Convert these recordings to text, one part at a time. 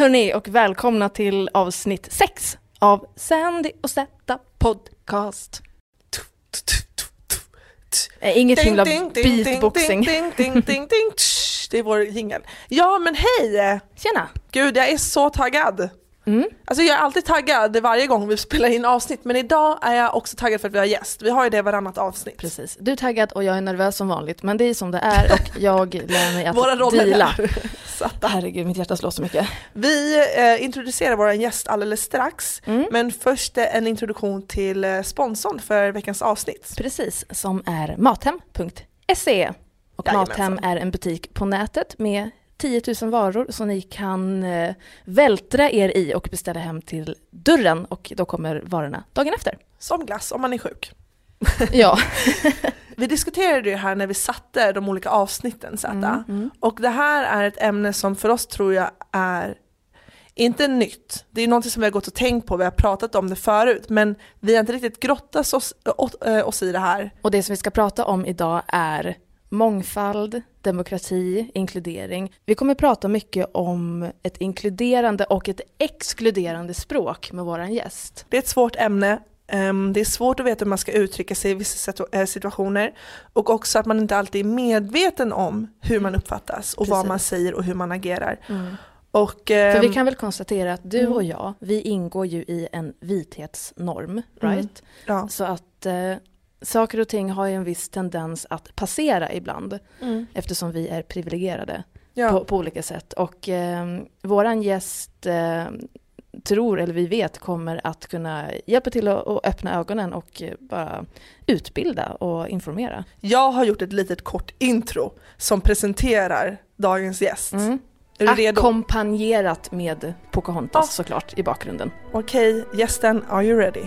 hörni, och välkomna till avsnitt 6 av Sandy och Zäta podcast. Inget himla beatboxing. Det är vår jingle. Ja, men hej! Tjena! Gud, jag är så taggad. Alltså jag är alltid taggad varje gång vi spelar in avsnitt, men idag är jag också taggad för att vi har gäst. Vi har ju det varannat avsnitt. Precis. Du är taggad och jag är nervös som vanligt, men det är som det är och jag lär mig att våra roller deala. Satta. Herregud, mitt hjärta slår så mycket. Vi introducerar vår gäst alldeles strax, men först en introduktion till sponsorn för veckans avsnitt. Precis, som är mathem.se. Och Mathem är en butik på nätet med 10 000 varor som ni kan vältra er i och beställa hem till dörren, och då kommer varorna dagen efter. Som glass om man är sjuk. Ja. Vi diskuterade ju här när vi satte de olika avsnitten och det här är ett ämne som för oss tror jag är inte nytt. Det är något som vi har gått och tänkt på, vi har pratat om det förut, men vi har inte riktigt grottat oss i det här. Och det som vi ska prata om idag är mångfald, demokrati, inkludering. Vi kommer prata mycket om ett inkluderande och ett exkluderande språk med våran gäst. Det är ett svårt ämne. Det är svårt att veta hur man ska uttrycka sig i vissa situationer, och också att man inte alltid är medveten om hur man uppfattas och vad man säger och hur man agerar. Och, för vi kan väl konstatera att du och jag, vi ingår ju i en vithetsnorm, right? Ja. Så att saker och ting har ju en viss tendens att passera ibland, eftersom vi är privilegierade på olika sätt. Och våran gäst tror, eller vi vet, kommer att kunna hjälpa till att öppna ögonen och bara utbilda och informera. Jag har gjort ett litet kort intro som presenterar dagens gäst. Är du redo? Ackompanjerat med Pocahontas såklart i bakgrunden. Okej, gästen, are you ready?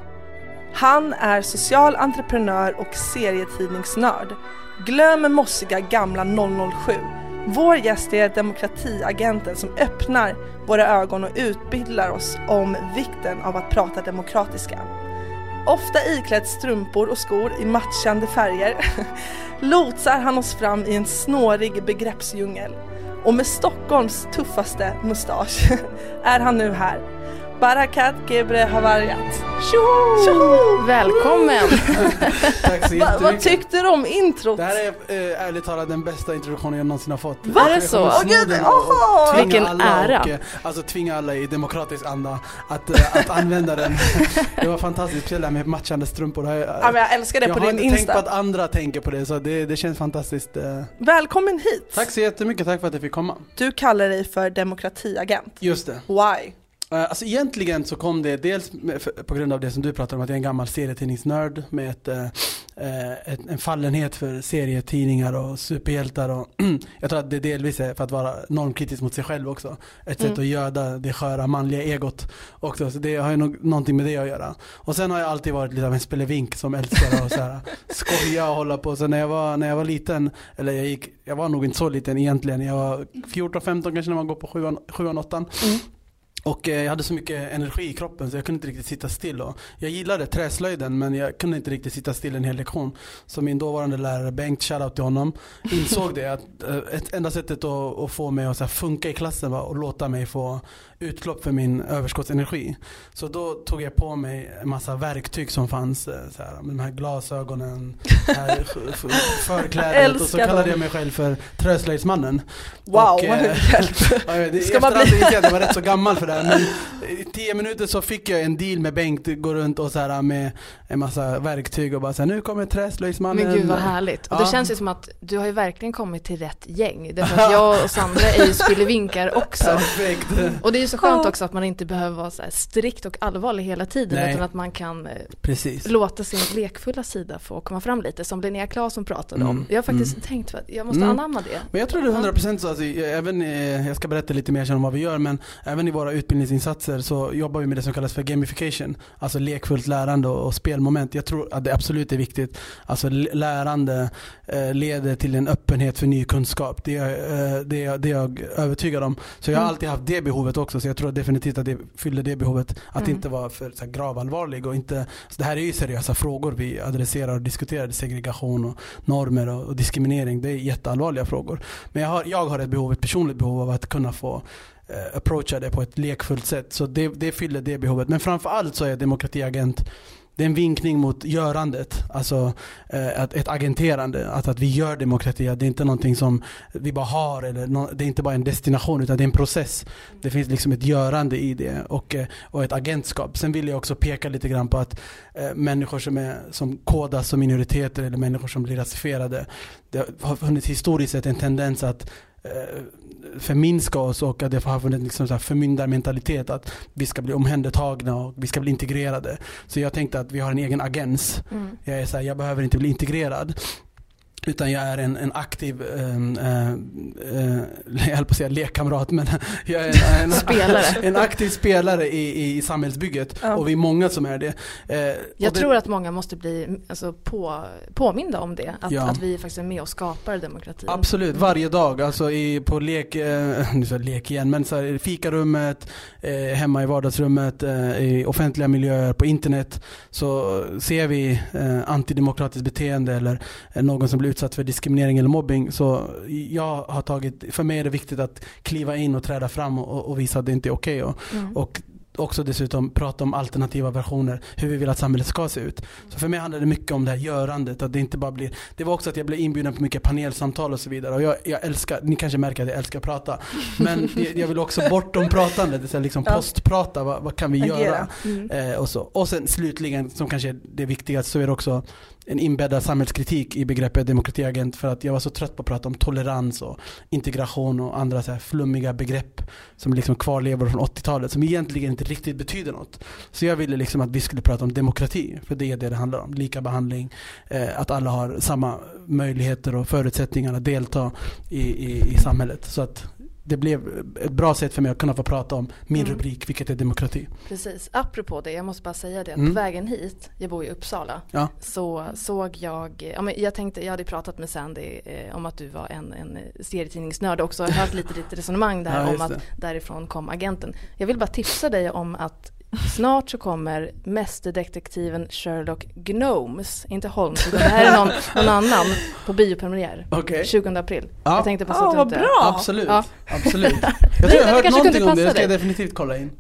Han är social entreprenör och serietidningsnörd. Glöm mossiga gamla 007. Vår gäst är demokratiagenten som öppnar våra ögon och utbildar oss om vikten av att prata demokratiska. Ofta iklädd strumpor och skor i matchande färger lotsar han oss fram i en snårig begreppsdjungel. Och med Stockholms tuffaste mustasch är han nu här. Barakat Gebre Havariat. Tjoho! Välkommen! Tack så jättemycket. Vad tyckte du om introt? Det här är ärligt talat den bästa introduktionen jag någonsin har fått. Var det så? Vilken ära! Alltså tvinga alla i demokratisk anda att använda den. Det var fantastiskt, speciellt med matchande strumpor. Ja, men jag älskar det på din Insta. Jag har inte tänkt på att andra tänker på det, så det känns fantastiskt. Välkommen hit! Tack så jättemycket, tack för att jag fick komma. Du kallar dig för demokratiagent. Just det. Why? Alltså egentligen så kom det dels på grund av det som du pratar om, att jag är en gammal serietidningsnörd med en fallenhet för serietidningar och superhjältar, och jag tror att det delvis är för att vara normkritisk mot sig själv också. Ett sätt att göda det sköra manliga egot också, så det har ju någonting med det att göra. Och sen har jag alltid varit lite av en spelevink som älskar att så här skoja och hålla på. Så när jag var liten, eller jag var nog inte så liten egentligen, jag var 14-15 kanske när man går på 7-8. Och jag hade så mycket energi i kroppen så jag kunde inte riktigt sitta still. Och jag gillade träslöjden, men jag kunde inte riktigt sitta still en hel lektion. Så min dåvarande lärare Bengt, shoutout till honom, insåg det att ett enda sättet att få mig att så här funka i klassen var att låta mig få utlopp för min överskottsenergi. Så då tog jag på mig en massa verktyg som fanns, så här, med de här glasögonen, här förklädet, och så kallade jag mig själv för träslöjdsmannen. Wow, och, ska man bli... jag var rätt så gammal för det här, men i 10 minuter så fick jag en deal med Bengt, gå runt och så här med en massa verktyg och bara så här, nu kommer träslöjdsmannen. Men gud vad härligt. Och det känns ju som att du har ju verkligen kommit till rätt gäng. Därför att jag och Sandra är ju spillevinkar också. Perfekt. Och det är ju så skönt också att man inte behöver vara så här strikt och allvarlig hela tiden. Nej. Utan att man kan låta sin lekfulla sida få komma fram lite, som Linnea Claesson pratade om. Jag har faktiskt tänkt att jag måste anamma det. Men jag tror det är 100% så. Alltså, jag ska berätta lite mer om vad vi gör, men även i våra utbildningsinsatser så jobbar vi med det som kallas för gamification, alltså lekfullt lärande och spelmoment. Jag tror att det absolut är viktigt. Alltså lärande leder till en öppenhet för ny kunskap. Det är jag övertygad om. Så jag har alltid haft det behovet också, så jag tror definitivt att det fyller det behovet, att inte vara för så här, gravallvarlig och inte, så det här är ju seriösa frågor vi adresserar och diskuterar, segregation och normer och diskriminering. Det är jätteallvarliga frågor. Men jag har ett personligt behov av att kunna få approacha det på ett lekfullt sätt. Så det fyller det behovet. Men framförallt så är demokratiagent, det är en vinkning mot görandet, alltså ett agenterande, att vi gör demokrati. Det är inte någonting som vi bara har, eller det är inte bara en destination, utan det är en process. Det finns liksom ett görande i det och ett agentskap. Sen vill jag också peka lite grann på att människor som kodas som minoriteter eller människor som blir rasifierade, det har funnits historiskt sett en tendens att förminska oss, och att det har funnits liksom så här förmyndarmentalitet, att vi ska bli omhändertagna och vi ska bli integrerade. Så jag tänkte att vi har en egen agens. Jag är så här, jag behöver inte bli integrerad, utan jag är en aktiv jag höll på att säga lekkamrat, men jag är en aktiv spelare i samhällsbygget. Ja. Och vi är många som är det. Jag tror att många måste bli påminda om det, att vi faktiskt är med och skapar demokrati. Absolut, varje dag, alltså på lek igen, men så här, fikarummet, hemma i vardagsrummet, i offentliga miljöer, på internet, så ser vi antidemokratiskt beteende eller någon som blir utsatt för diskriminering eller mobbing. Så jag har för mig är det viktigt att kliva in och träda fram och visa att det inte är okej. Och också dessutom prata om alternativa versioner, hur vi vill att samhället ska se ut. Så för mig handlar det mycket om det här görandet, att det inte bara blir, det var också att jag blev inbjuden på mycket panelsamtal och så vidare, och jag älskar, ni kanske märker att jag älskar att prata, men jag vill också bortom pratandet, det är liksom postprata, vad kan vi göra? Och sen slutligen, som kanske är det viktigaste, så är det också en inbäddad samhällskritik i begreppet demokratiagent, för att jag var så trött på att prata om tolerans och integration och andra så här flummiga begrepp som liksom kvarlever från 80-talet, som egentligen inte riktigt betyder något. Så jag ville liksom att vi skulle prata om demokrati, för det är det handlar om. Lika behandling, att alla har samma möjligheter och förutsättningar att delta i samhället. Så att det blev ett bra sätt för mig att kunna få prata om min rubrik, vilket är demokrati. Precis. Apropå det, jag måste bara säga det, att på vägen hit, jag bor i Uppsala, så såg jag, jag hade pratat med Sandy om att du var en serietidningsnörd också, jag har hört lite ditt resonemang där om att därifrån kom agenten. Jag vill bara tipsa dig om att snart så kommer mästerdetektiven Sherlock Gnomes, inte Holmes, utan det här är någon annan, på biopremiär 20 april. Jag tänkte på så vad bra! Absolut. Absolut. Jag tror jag har hört någonting om det, jag ska definitivt kolla in.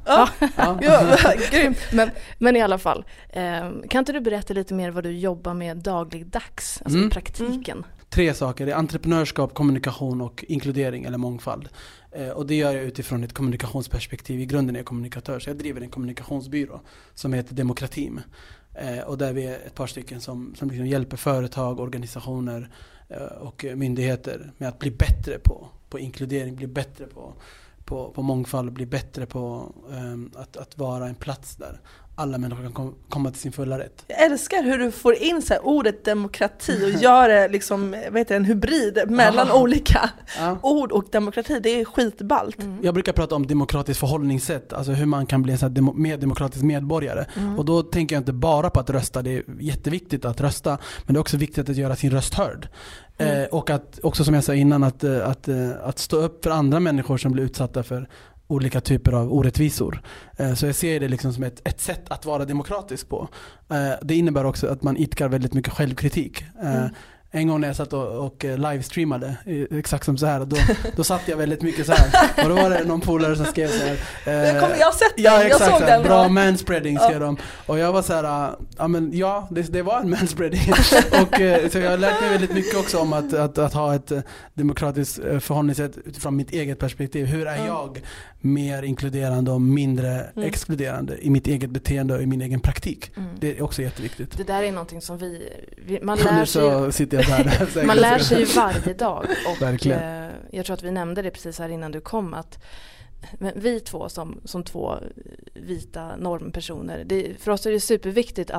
Grymt. Men i alla fall, kan inte du berätta lite mer vad du jobbar med dagligdags, alltså i praktiken? 3 saker, det är entreprenörskap, kommunikation och inkludering eller mångfald. Och det gör jag utifrån ett kommunikationsperspektiv. I grunden är jag kommunikatör, så jag driver en kommunikationsbyrå som heter Demokratim. Och där vi är ett par stycken som liksom hjälper företag, organisationer och myndigheter med att bli bättre på inkludering, bli bättre på mångfald, bli bättre på att vara en plats där alla människor kan komma till sin fulla rätt. Jag älskar hur du får in så här ordet demokrati och gör det liksom, en hybrid mellan olika ord och demokrati. Det är skitballt. Jag brukar prata om demokratiskt förhållningssätt, alltså hur man kan bli en så här mer demokratisk medborgare. Och då tänker jag inte bara på att rösta, det är jätteviktigt att rösta, men det är också viktigt att göra sin röst hörd. Och att också, som jag sa innan, att stå upp för andra människor som blir utsatta för olika typer av orättvisor. Så jag ser det liksom som ett sätt att vara demokratisk på. Det innebär också att man idkar väldigt mycket självkritik. En gång när jag satt och livestreamade, exakt som så här, då satt jag väldigt mycket så här. Och då var det någon polare som skrev så här. Jag har sett den, ja, exakt, jag såg den. Bra manspreading skrev de. Och jag var så här, det var en manspreading. Och så jag har lärt mig väldigt mycket också om att ha ett demokratiskt förhållningssätt utifrån mitt eget perspektiv. Hur är jag mer inkluderande och mindre exkluderande i mitt eget beteende och i min egen praktik? Det är också jätteviktigt. Det där är någonting som man lär sig. Man lär sig ju varje dag, och jag tror att vi nämnde det precis här innan du kom, att vi två som 2 vita normpersoner, för oss är det superviktigt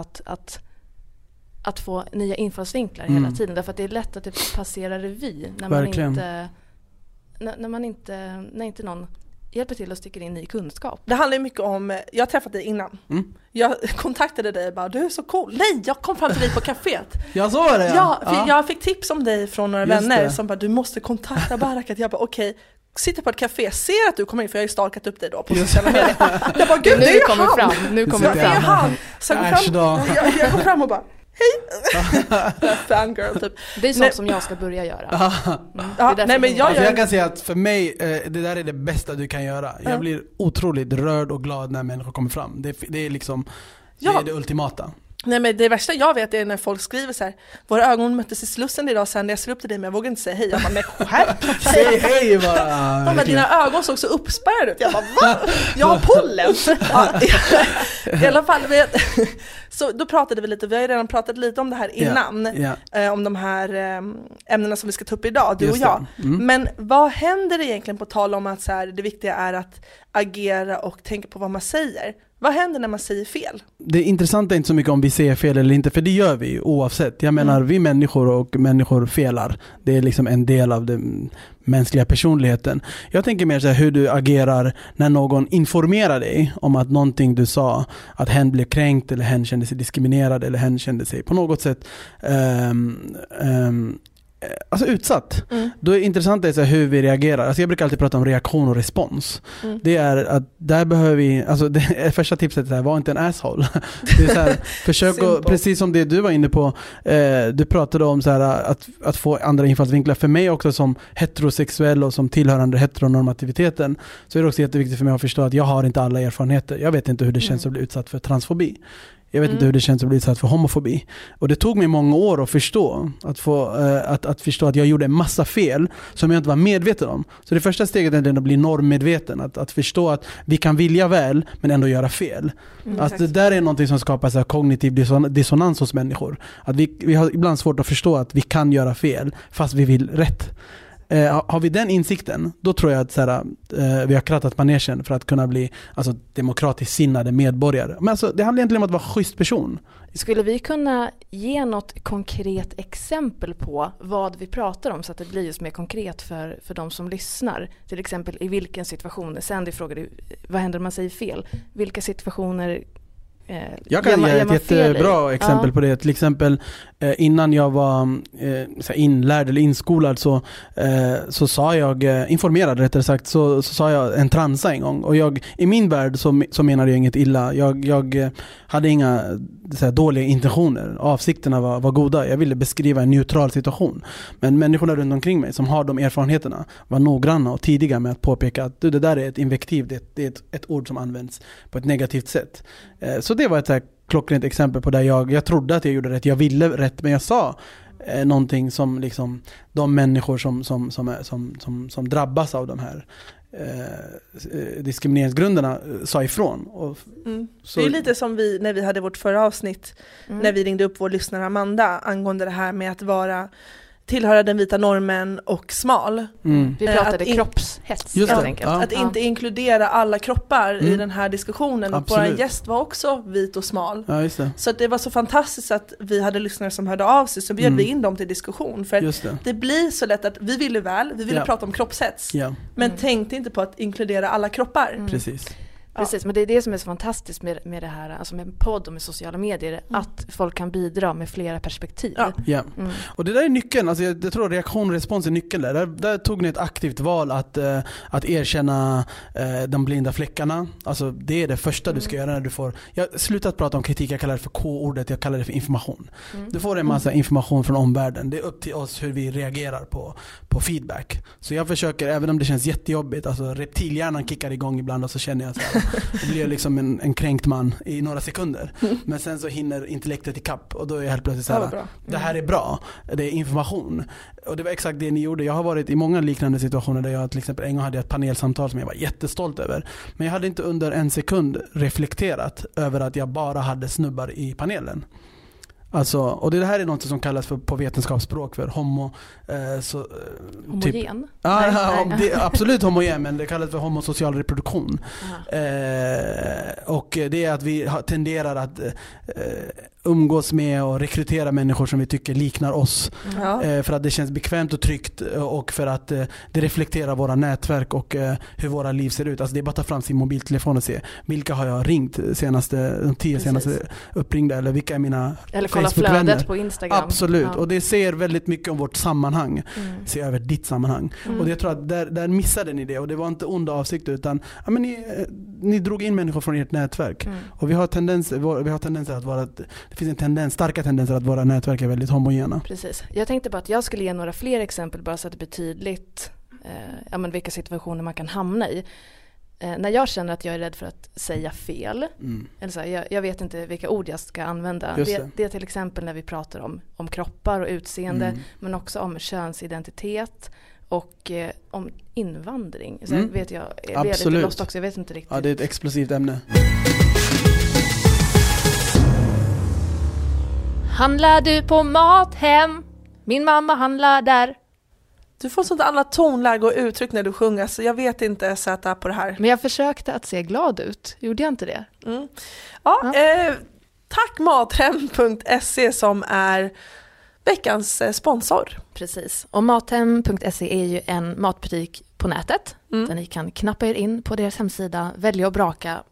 att få nya infallsvinklar hela tiden, därför att det är lätt att det passerar revy när inte någon hjälper till och sticker in i kunskap. Det handlar ju mycket om, jag har träffat dig innan. Jag kontaktade dig och bara, du är så cool. Nej, jag kom fram till dig på kaféet. Jag såg det, jag fick tips om dig från några vänner som bara, du måste kontakta Barakat. Jag bara, okej. Sitter på ett café, ser att du kommer in, för jag har ju stalkat upp dig då på sociala medier. Jag bara, gud, det är ju han! Nu kommer fram. Så jag kom fram och bara, hej! Fangirl typ. Det är sånt som jag ska börja göra. Jag kan säga att för mig, det där är det bästa du kan göra. Jag blir otroligt rörd och glad när människor kommer fram. Det är liksom det är det ultimata. Nej, men det värsta jag vet är när folk skriver så här: våra ögon möttes i Slussen idag, sen jag ser upp till dig men jag vågar inte säga hej. Jag bara, men skärp. Säg hej bara. Men dina ögon såg så uppspärrade ut. Jag bara, va? Jag har pollen. I alla fall, så då pratade vi lite, vi har ju redan pratat lite om det här innan. Om de här ämnena som vi ska ta upp idag, du och jag. Men vad händer egentligen, på tal om att så här, det viktiga är att agera och tänka på vad man säger? Vad händer när man säger fel? Det intressanta är inte så mycket om vi säger fel eller inte, för det gör vi oavsett. Jag menar, vi människor och människor felar. Det är liksom en del av den mänskliga personligheten. Jag tänker mer så här, hur du agerar när någon informerar dig om att någonting du sa, att hen blev kränkt eller hen kände sig diskriminerad eller hen kände sig på något sätt alltså utsatt. Då är det intressant att hur vi reagerar. Alltså jag brukar alltid prata om reaktion och respons. Det är att där behöver vi, alltså det första tipset är var inte en asshole. Det är så här, försök att, precis som det du var inne på, du pratade om så här, att få andra infallsvinklar. För mig också som heterosexuell och som tillhörande heteronormativiteten, så är det också jätteviktigt för mig att förstå att jag har inte alla erfarenheter. Jag vet inte hur det känns att bli utsatt för transfobi. Jag vet inte hur det känns att bli utsatt för homofobi. Och det tog mig många år att förstå. Att förstå att jag gjorde en massa fel som jag inte var medveten om. Så det första steget är att bli normedveten. Att förstå att vi kan vilja väl men ändå göra fel. Att det där är någonting som skapar så här kognitiv dissonans hos människor. Att vi har ibland svårt att förstå att vi kan göra fel fast vi vill rätt. Har vi den insikten, då tror jag att vi har krattat manegen för att kunna bli demokratiskt sinnade medborgare. Men det handlar egentligen om att vara schysst person. Skulle vi kunna ge något konkret exempel på vad vi pratar om så att det blir just mer konkret för de som lyssnar? Till exempel i vilken situation, sen du frågade vad händer om man säger fel? Vilka situationer jag kan ge ett jättebra exempel på det. Till exempel innan jag var inlärd eller inskolad så sa jag, informerad rättare sagt, så sa jag en transa en gång. Och i min värld så menade jag inget illa. Jag hade inga dåliga intentioner. Avsikterna var goda. Jag ville beskriva en neutral situation. Men människorna runt omkring mig som har de erfarenheterna var noggranna och tidiga med att påpeka att det där är ett invektiv. Det är ett ord som används på ett negativt sätt. Så det var ett klockrent exempel på där jag trodde att jag gjorde rätt. Jag ville rätt, men jag sa någonting som liksom de människor som drabbas av de här diskrimineringsgrunderna sa ifrån. Så det är lite som när vi hade vårt förra avsnitt när vi ringde upp vår lyssnare Amanda angående det här med att tillhöra den vita normen och smal. Vi pratade kroppshets helt enkelt. Att inte inkludera alla kroppar i den här diskussionen. Och vår gäst var också vit och smal. Ja, just det. Så att det var så fantastiskt att vi hade lyssnare som hörde av sig, så bjöd vi in dem till diskussion. För det blir så lätt att vi ville prata om kroppshets. Men tänkte inte på att inkludera alla kroppar. Precis, men det är det som är så fantastiskt med det här, alltså med en podd och med sociala medier, att folk kan bidra med flera perspektiv. Och det där är nyckeln. Alltså jag tror reaktion och respons är nyckeln där tog ni ett aktivt val att erkänna de blinda fläckarna. Alltså det är det första du ska göra när du får. Jag har slutat prata om kritik, jag kallar det för K-ordet, jag kallar det för information. Du får en massa information från omvärlden. Det är upp till oss hur vi reagerar på feedback. Så jag försöker, även om det känns jättejobbigt, alltså reptilhjärnan kickar igång ibland och så känner jag så här, det blir liksom en kränkt man i några sekunder. Men sen så hinner intellektet i kapp och då är jag helt plötsligt så här, det här är bra, det är information. Och det var exakt det ni gjorde. Jag har varit i många liknande situationer där jag till exempel en gång hade ett panelsamtal som jag var jättestolt över. Men jag hade inte under en sekund reflekterat över att jag bara hade snubbar i panelen. Alltså, och det här är något som kallas för, på vetenskapsspråk för homogen? Det är absolut homogen, men det kallas för homosocial reproduktion. Och det är att vi tenderar att umgås med och rekrytera människor som vi tycker liknar oss. För att det känns bekvämt och tryggt, och för att det reflekterar våra nätverk och hur våra liv ser ut. Alltså det är bara att ta fram sin mobiltelefon och se vilka har jag ringt de 10 senaste uppringda, eller vilka är mina flödet på Instagram. Absolut, och det ser väldigt mycket om vårt sammanhang. Se över ditt sammanhang. Och jag tror att där missade ni det, och det var inte onda avsikter, utan ni drog in människor från ert nätverk. Och vi har tendenser att vara, det finns starka tendenser att våra nätverk är väldigt homogena. Precis. Jag tänkte på att jag skulle ge några fler exempel bara så att det blir tydligt vilka situationer man kan hamna i. När jag känner att jag är rädd för att säga fel, eller så här, jag vet inte vilka ord jag ska använda. Det är till exempel när vi pratar om kroppar och utseende, men också om könsidentitet och om invandring. Så vet jag är lite lost också, jag vet inte riktigt. Ja, det är ett explosivt ämne. Handlar du på Mathem? Min mamma handlar där. Du får sånt annat tonläge och uttryck när du sjunger, så jag vet inte sätta på det här. Men jag försökte att se glad ut. Gjorde jag inte det? Tack Mathem.se som är veckans sponsor. Precis. Och Mathem.se är ju en matbutik på nätet där ni kan knappa er in på deras hemsida, välja och vraka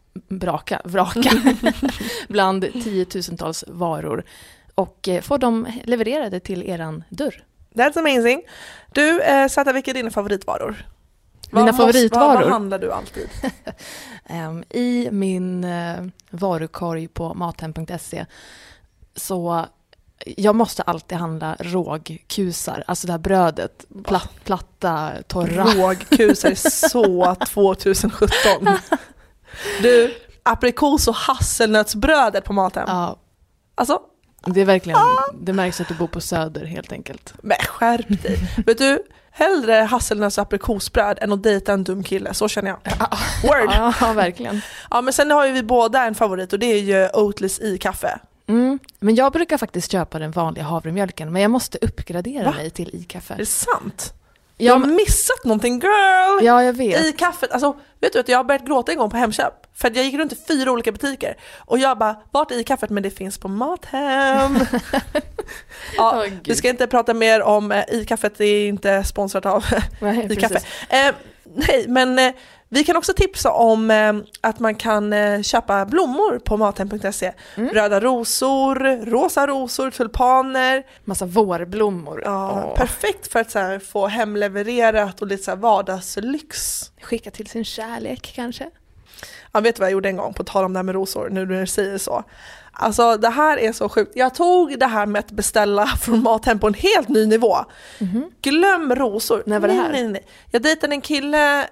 bland 10-tusentals varor och få dem levererade till eran dörr. That's amazing. Du, Zäta, vilka är dina favoritvaror? Mina favoritvaror? Vad handlar du alltid? I min varukorg på Mathem.se så jag måste alltid handla rågkusar, alltså det här brödet, platta, torra. Rågkusar är så 2017. Du, aprikos- och hasselnötsbrödet på Mathem. Ja. Alltså, det är verkligen, det märks att du bor på Söder helt enkelt. Men skärp dig. Vet du, hellre hasselnöts- och aprikosbröd än att dejta en dum kille, så känner jag. Word! Ja, verkligen. Ja, men sen har ju vi båda en favorit och det är ju Oatleys i kaffe. Men jag brukar faktiskt köpa den vanliga havremjölken, men jag måste uppgradera mig till i-kaffe. Är det sant? Jag har missat någonting, girl! Ja, jag vet. I kaffet, alltså vet du att jag har börjat gråta en gång på Hemköp. För att jag gick runt i 4 olika butiker. Och jag bara, vart är i kaffet? Men det finns på Mathem. Ja, vi ska inte prata mer om i-kaffet, det är inte sponsrat av i-kaffe. Nej, men vi kan också tipsa om att man kan köpa blommor på Mathem.se. Röda rosor, rosa rosor, tulpaner. Massa vårblommor. Ja, perfekt för att så här, få hemlevererat och lite så här vardagslyx. Skicka till sin kärlek kanske. Ja, vet du vad jag gjorde en gång på tal om det här med rosor, nu när du säger så. Alltså det här är så sjukt. Jag tog det här med att beställa från Mathem på en helt ny nivå. Glöm rosor. När var det här? Nej. Jag dejtade en kille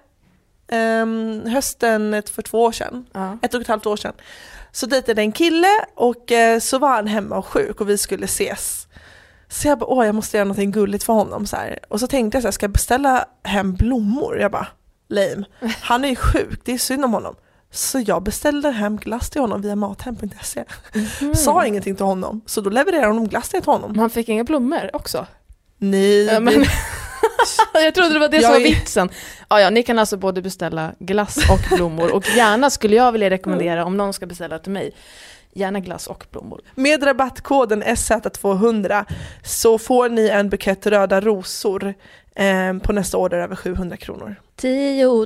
hösten för 2 år sedan. 1,5 år sedan. Så dejtade en kille och så var han hemma och sjuk och vi skulle ses. Så jag bara, jag måste göra någonting gulligt för honom. Så här. Och så tänkte jag så här, ska jag beställa hem blommor? Jag bara, lame. Han är ju sjuk, det är synd om honom. Så jag beställde hem glass till honom via Mathem.se. Sa ingenting till honom. Så då levererade honom glass till honom. Man fick inga blommor också? Nej. Men jag trodde det var det som var vitsen. Ja, ni kan alltså både beställa glass och blommor. Och gärna skulle jag vilja rekommendera, om någon ska beställa till mig, gärna glass och blommor. Med rabattkoden SZ200 så får ni en bukett röda rosor på nästa order över 700 kronor. 10 000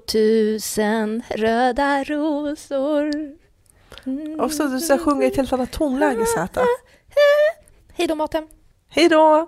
röda rosor. Och så du ska sjunga i ett helt annat tonläge, Zäta. Hej då, Mathem. Hej då.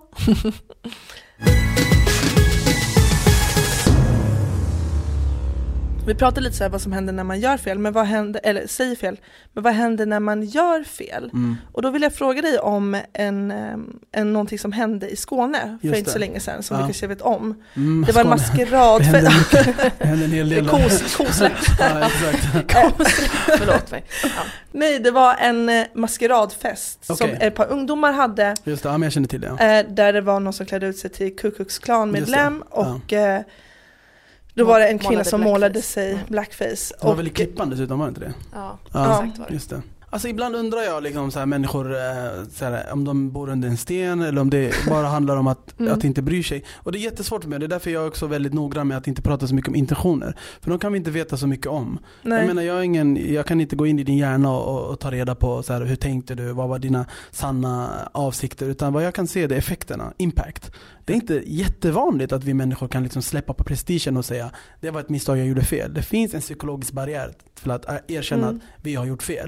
Vi pratar lite så här vad som händer när man gör fel, men vad händer, eller säger fel, men vad händer när man gör fel? Och då vill jag fråga dig om någonting som hände i Skåne för inte så länge sedan, som du kanske vet om. Det var en maskeradfest. Det hände en hel del. Kosläpp. Ja, exakt. Förlåt mig. Ja. Nej, det var en maskeradfest som ett par ungdomar hade. Just det, men jag känner till det. Där det var någon som klädde ut sig till Ku Klux Klan medlem och då var det en kvinna som målade sig blackface. Det var väl i Klippan dessutom, var det inte det? Ja, exakt var det. Just det. Alltså ibland undrar jag liksom så här, människor så här, om de bor under en sten eller om det bara handlar om att inte bry sig. Och det är jättesvårt för mig. Det är därför jag är också väldigt noggrann med att inte prata så mycket om intentioner. För de kan vi inte veta så mycket om. Nej. Jag menar, jag kan inte gå in i din hjärna och ta reda på så här, hur tänkte du, vad var dina sanna avsikter, utan vad jag kan se är det effekterna, impact. Det är inte jättevanligt att vi människor kan liksom släppa på prestigen och säga det var ett misstag, jag gjorde fel. Det finns en psykologisk barriär för att erkänna att vi har gjort fel. Och det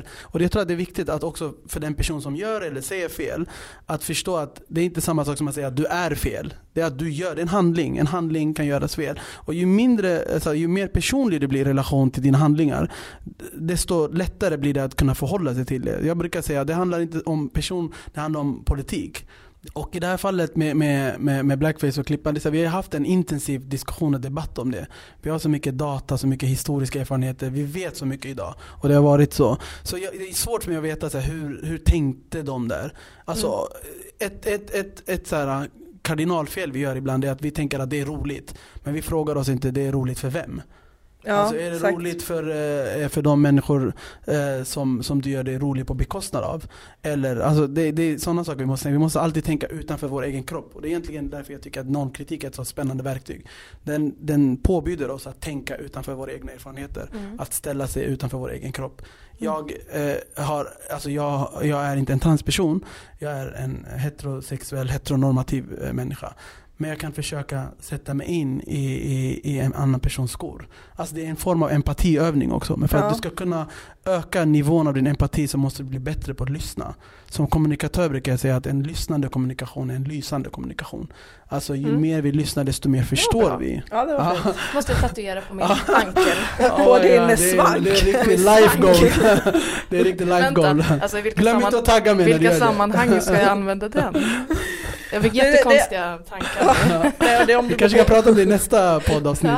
jag tror att det är viktigt att också för den person som gör eller säger fel att förstå att det är inte samma sak som att säga att du är fel. Det är att du gör en handling. En handling kan göras fel. Och ju mer personlig det blir i relation till dina handlingar, desto lättare blir det att kunna förhålla sig till det. Jag brukar säga att det handlar inte om person, det handlar om politik. Och i det här fallet med blackface och klippan, vi har haft en intensiv diskussion och debatt om det. Vi har så mycket data, så mycket historiska erfarenheter. Vi vet så mycket idag. Och det har varit så. Så det är svårt för mig att veta så här, hur tänkte de där? Alltså ett så här kardinalfel vi gör ibland är att vi tänker att det är roligt. Men vi frågar oss inte, det är roligt för vem? Ja, alltså är det roligt för de människor som du gör det roligt på bekostnad av? Eller, alltså det är sådana saker vi måste alltid tänka utanför vår egen kropp. Och det är egentligen därför jag tycker att normkritik är ett så spännande verktyg. Den påbjuder oss att tänka utanför våra egna erfarenheter. Att ställa sig utanför vår egen kropp. Jag är inte en transperson. Jag är en heteronormativ människa. Men jag kan försöka sätta mig in i en annan persons skor. Alltså det är en form av empatiövning också. Men för att du ska kunna öka nivån av din empati så måste du bli bättre på att lyssna. Som kommunikatör brukar jag säga att en lyssnande kommunikation är en lysande kommunikation. Alltså ju mer vi lyssnar desto mer förstår vi. Ja, det var fint. Måste tatuera på min ankel. På din svank. Det är riktigt life goal. Det är riktigt life goal. Alltså, glöm inte att tagga mig när du gör det. Vilka sammanhang ska jag använda den? Jag fick jättekonstiga tankar. Vi kanske kan prata om det i nästa poddavsnitt.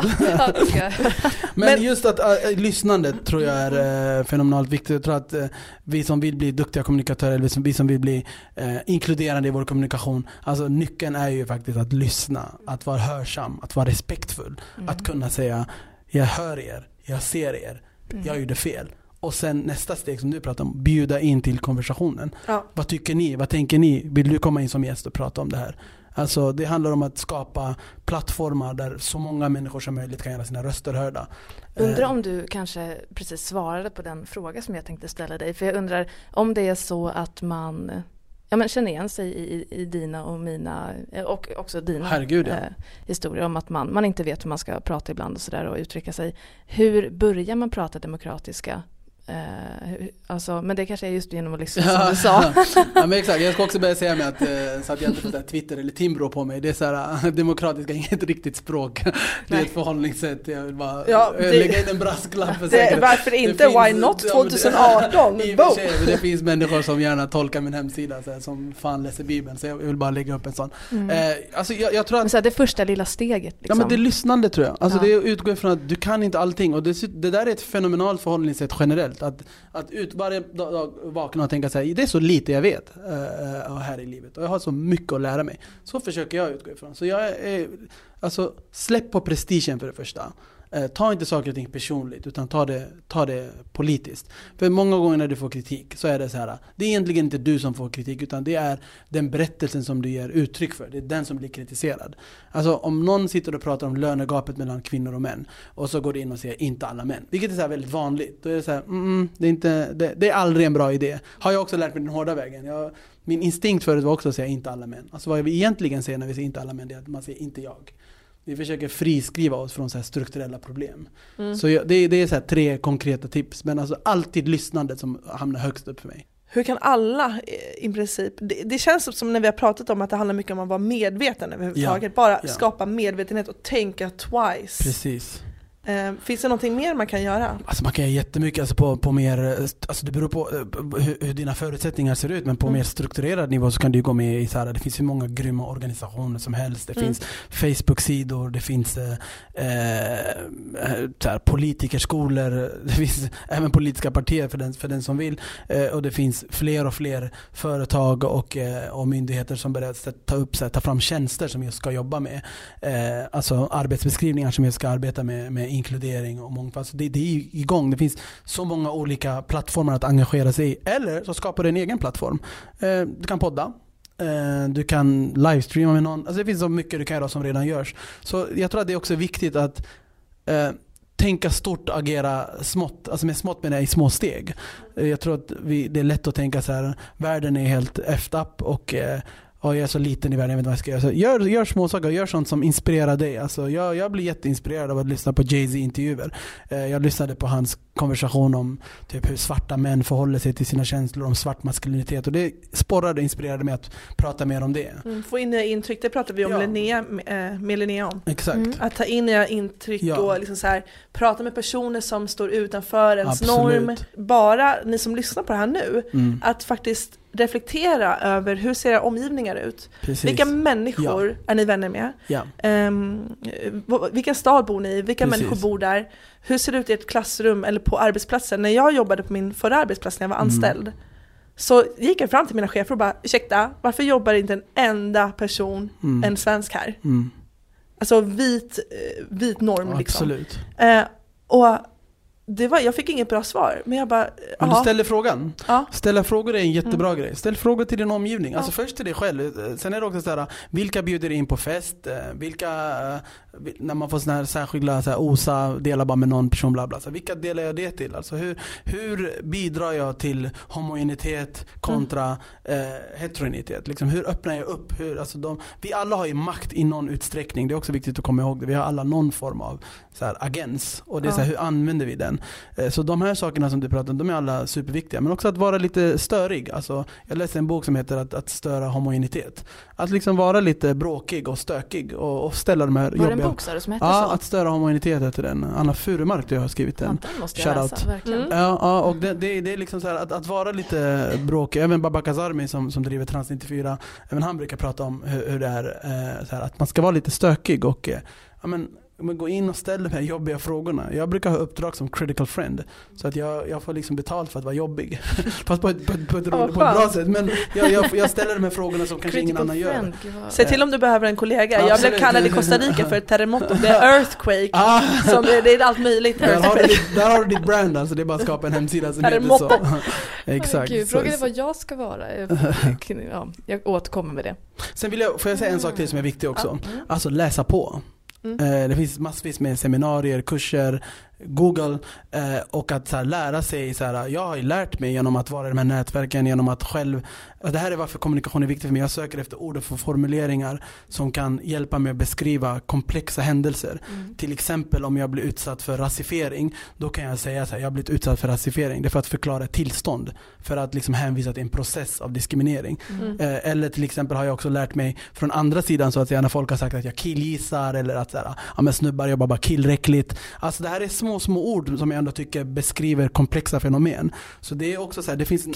Men just att lyssnandet tror jag är fenomenalt viktigt. Jag tror att vi som vill bli duktiga kommunikatörer, eller vi som vill bli inkluderande i vår kommunikation, alltså nyckeln är ju faktiskt att lyssna, att vara hörsam, att vara respektfull, att kunna säga jag hör er, jag ser er, jag gjorde fel. Och sen nästa steg som du pratar om, bjuda in till konversationen. Vad tycker ni? Vad tänker ni? Vill du komma in som gäst och prata om det här? Alltså det handlar om att skapa plattformar där så många människor som möjligt kan göra sina röster hörda. Undrar om du kanske precis svarade på den fråga som jag tänkte ställa dig. För jag undrar om det är så att man känner igen sig i dina och mina och också dina historier om att man inte vet hur man ska prata ibland och sådär och uttrycka sig. Hur börjar man prata demokratiska? Alltså, men det kanske är just genom att lyssna som du sa. Ja, men exakt. Jag ska också börja säga med att så att jag inte får Twitter eller Timbro på mig. Det är så här, demokratiska är inget riktigt språk. Det är ett förhållningssätt. Jag vill bara lägga in en brasklapp för säkerhet. Varför inte? Why not 2018? Det finns människor som gärna tolkar min hemsida så här, som fan läser Bibeln. Så jag vill bara lägga upp en sån. Alltså, jag tror att så här, det första lilla steget liksom. Ja, men det är lyssnande tror jag. Alltså det utgår från att du kan inte allting. Och det där är ett fenomenalt förhållningssätt generellt. Att varje dag vakna och tänka så här, det är så lite jag vet här i livet och jag har så mycket att lära mig. Så försöker jag utgå ifrån. Så jag alltså släpp på prestigen för det första. Ta inte saker och ting personligt utan ta det politiskt. För många gånger när du får kritik så är det så här, det är egentligen inte du som får kritik utan det är den berättelsen som du ger uttryck för. Det är den som blir kritiserad. Alltså om någon sitter och pratar om lönegapet mellan kvinnor och män och så går det in och säger inte alla män. Vilket är så här väldigt vanligt. Då är det så här, det är aldrig en bra idé. Har jag också lärt mig den hårda vägen. Min instinkt förut var också att säga inte alla män. Alltså vad vi egentligen säger när vi säger inte alla män det är att man säger inte jag. Vi försöker friskriva oss från så här strukturella problem. Så det är så här 3 konkreta tips. Men alltså alltid lyssnandet som hamnar högst upp för mig. Hur kan alla i princip... Det känns som när vi har pratat om att det handlar mycket om att vara medveten överhuvudtaget. Bara skapa medvetenhet och tänka twice. Precis. Finns det någonting mer man kan göra? Alltså man kan göra jättemycket alltså på mer, alltså det beror på hur dina förutsättningar ser ut, men på mer strukturerad nivå så kan du gå med i så här, det finns ju många grymma organisationer som helst, det finns Facebook-sidor, det finns så här, politikerskolor, det finns även politiska partier för den som vill, och det finns fler och fler företag och myndigheter som börjar ta fram tjänster som jag ska jobba med, alltså arbetsbeskrivningar som jag ska arbeta med inkludering och mångfald. Så det är igång. Det finns så många olika plattformar att engagera sig i. Eller så skapar du en egen plattform. Du kan podda. Du kan livestreama med någon. Alltså det finns så mycket du kan göra som redan görs. Så jag tror att det är också viktigt att tänka stort, agera smått. Alltså med smått menar jag i små steg. Jag tror att det är lätt att tänka så här, världen är helt effed up jag är så liten i världen, jag vet inte vad jag ska göra. Så gör småsaker, gör sånt som inspirerar dig. Alltså, jag blir jätteinspirerad av att lyssna på Jay-Z-intervjuer. Jag lyssnade på hans konversation om typ hur svarta män förhåller sig till sina känslor, om svart maskulinitet, och det sporrade och inspirerade mig att prata mer om det. Få in nya intryck, det pratade vi om med Linnea om. Exakt. Att ta in nya intryck och liksom så här, prata med personer som står utanför ens norm. Bara ni som lyssnar på det här nu, att faktiskt reflektera över hur ser era omgivningar ut. Precis. Vilka människor är ni vänner med? Ja. Vilken stad bor ni i? Vilka människor bor där? Hur ser det ut i ett klassrum eller på arbetsplatsen? När jag jobbade på min förra arbetsplats när jag var anställd, så gick jag fram till mina chefer och bara, ursäkta, varför jobbar inte en enda person, en svensk här? Alltså vit norm liksom. Absolut. Och jag fick inget bra svar, men jag bara... Men du ställer frågan. Ja. Ställa frågor är en jättebra grej. Ställ frågor till din omgivning. Alltså först till dig själv. Sen är det också så här, vilka bjuder in på fest? Vilka, när man får såna här särskilda så här, OSA, delar bara med någon person, bla bla. Så vilka delar jag det till? Alltså hur bidrar jag till homogenitet kontra heterogenitet? Liksom, hur öppnar jag upp? Vi alla har ju makt i någon utsträckning. Det är också viktigt att komma ihåg det. Vi har alla någon form av så här, agens. Och det är så här, hur använder vi den? Så de här sakerna som du pratar om, de är alla superviktiga. Men också att vara lite störig. Alltså, jag läste en bok som heter att störa homogenitet. Att liksom vara lite bråkig och stökig och ställa de här jobbiga... Var det en bok som heter så? Ja, att störa homogenitet heter den. Anna Furumark, du har skrivit den. Den måste jag läsa, verkligen. Ja, och det är liksom så här att vara lite bråkig. Även Babak Azarmi som driver Trans 94, även han brukar prata om hur det är så här, att man ska vara lite stökig och men gå in och ställa de här jobbiga frågorna. Jag brukar ha uppdrag som critical friend, så att jag får liksom betalt för att vara jobbig. Fast på ett bra sätt. Men jag ställer de här frågorna som kanske ingen annan gör. Säg till om du behöver en kollega. Absolut. Jag blev kallad i Costa Rica för ett terremoto. Det är earthquake. Som det är allt möjligt. Där har du ditt brand, alltså det är bara att skapa en hemsida som heter så. Exakt. Gud, frågan är vad jag ska vara. Jag återkommer med det. Sen får jag säga en sak till som är viktig också. Alltså läsa på. Det finns massvis med seminarier, kurser, Google, och att så här, lära sig så här, jag har ju lärt mig genom att vara i de här nätverken, genom att själv, det här är varför kommunikation är viktigt för mig. Jag söker efter ord och formuleringar som kan hjälpa mig att beskriva komplexa händelser. Till exempel om jag blir utsatt för rasifiering, då kan jag säga så här, jag har blivit utsatt för rasifiering. Det är för att förklara ett tillstånd, för att liksom hänvisa till en process av diskriminering. Eller till exempel har jag också lärt mig från andra sidan, så att säga, när folk har sagt att jag killgissar, eller att så här, men snubbar jobbar bara killräckligt. Alltså det här är små ord som jag ändå tycker beskriver komplexa fenomen. Så det är också så här, det finns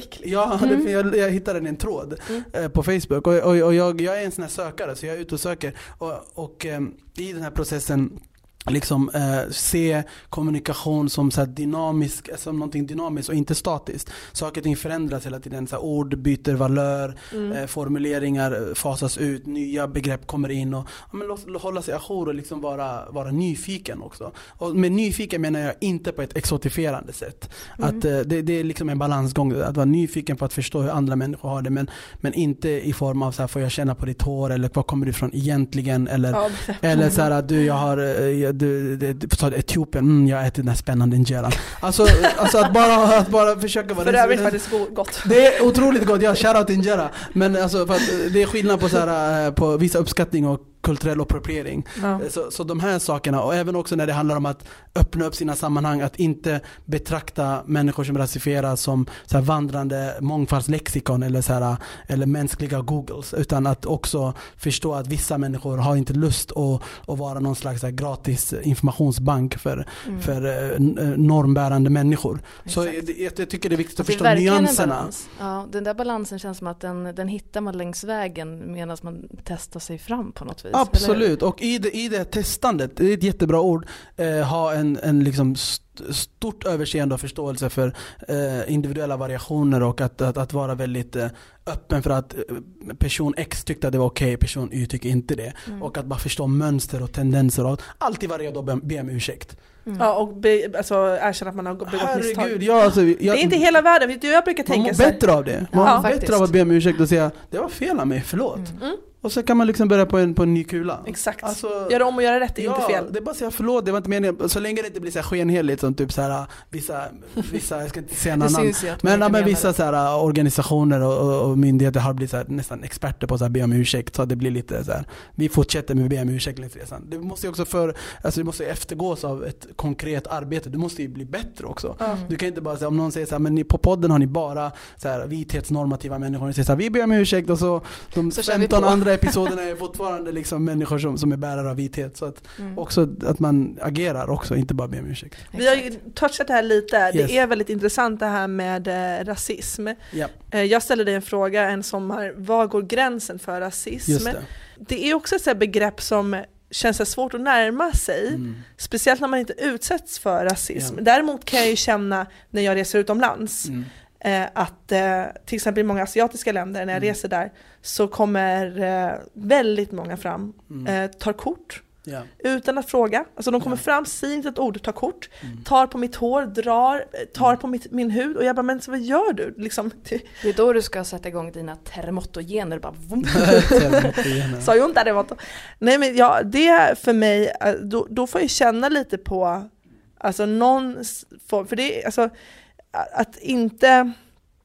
jag hittade en tråd på Facebook, och jag är en sån här sökare, så jag är ute och söker och i den här processen liksom se kommunikation som så här dynamisk, som någonting dynamiskt och inte statiskt. Saker och ting förändras hela tiden, så här, ord byter valör, formuleringar fasas ut, nya begrepp kommer in, och hålla sig ajour och liksom vara nyfiken också. Och med nyfiken menar jag inte på ett exotifierande sätt. Att det är liksom en balansgång, att vara nyfiken på att förstå hur andra människor har det, men inte i form av så här, får jag känna på ditt hår, eller var kommer du ifrån egentligen, eller så här att jag har Etiopien, jag äter den här spännande injeran. Alltså att bara försöka vara... För övrigt faktiskt gott. Det är otroligt gott, jag shoutout injera. Men alltså, för att det är skillnad på, så här, på vissa uppskattning och kulturell appropriering. Så de här sakerna, och även också när det handlar om att öppna upp sina sammanhang, att inte betrakta människor som rasifieras som så här vandrande mångfaldslexikon eller så här, eller mänskliga Googles, utan att också förstå att vissa människor har inte lust att vara någon slags så här gratis informationsbank för normbärande människor. Exakt. Så jag tycker det är viktigt att förstå nyanserna. Ja, den där balansen känns som att den hittar man längs vägen medan man testar sig fram på något vis. Absolut, och i det testandet, det är ett jättebra ord, ha en liksom stort överseende och förståelse för individuella variationer, och att vara väldigt öppen för att person X tyckte att det var okej, person Y tycker inte det, och att bara förstå mönster och tendenser, och alltid varje dag be om ursäkt. Ja, och erkänna att man har begått misstag. Det är inte hela världen. Jag brukar tänka man mår bättre av det. Man mår bättre av att be om ursäkt och säga, det var fel av mig, förlåt. Och så kan man liksom börja på en ny kula. Exakt. Alltså, göra om och göra rätt är inte fel. Det är bara att säga förlåt, det var inte meningen. Så länge det inte blir så här skenheligt som typ så här vissa jag ska inte säga någon namn. Men vissa så här organisationer och myndigheter har blivit så här, nästan experter på att be om ursäkt, så det blir lite så här, vi fortsätter med att be om ursäkt längs resan. Det måste ju också det måste eftergås av ett konkret arbete. Du måste ju bli bättre också. Du kan inte bara säga, om någon säger så här, men på podden har ni bara så här vithetsnormativa människor, ni säger så här, vi ber om ursäkt, och så de 15 andra episoderna är fortfarande liksom människor som är bärare av vithet, så att också att man agerar också, inte bara ber om ursäkt. Vi har ju touchat det här lite. Yes. Det är väldigt intressant det här med rasism. Yep. Jag ställde dig en fråga en sommar, var går gränsen för rasism? Det är också ett sådant begrepp som känns svårt att närma sig, speciellt när man inte utsätts för rasism. Däremot kan jag ju känna när jag reser utomlands att till exempel i många asiatiska länder, när jag reser där, så kommer väldigt många fram, tar kort utan att fråga. Alltså de kommer fram, säger inte ett ord, tar kort, tar på mitt hår, tar på min hud, och jag bara, men vad gör du? Liksom, det är då du ska sätta igång dina terremotogener. Bara, sa ju inte terremoto. Nej, men det för mig, då får jag känna lite på alltså någon form, för det alltså att inte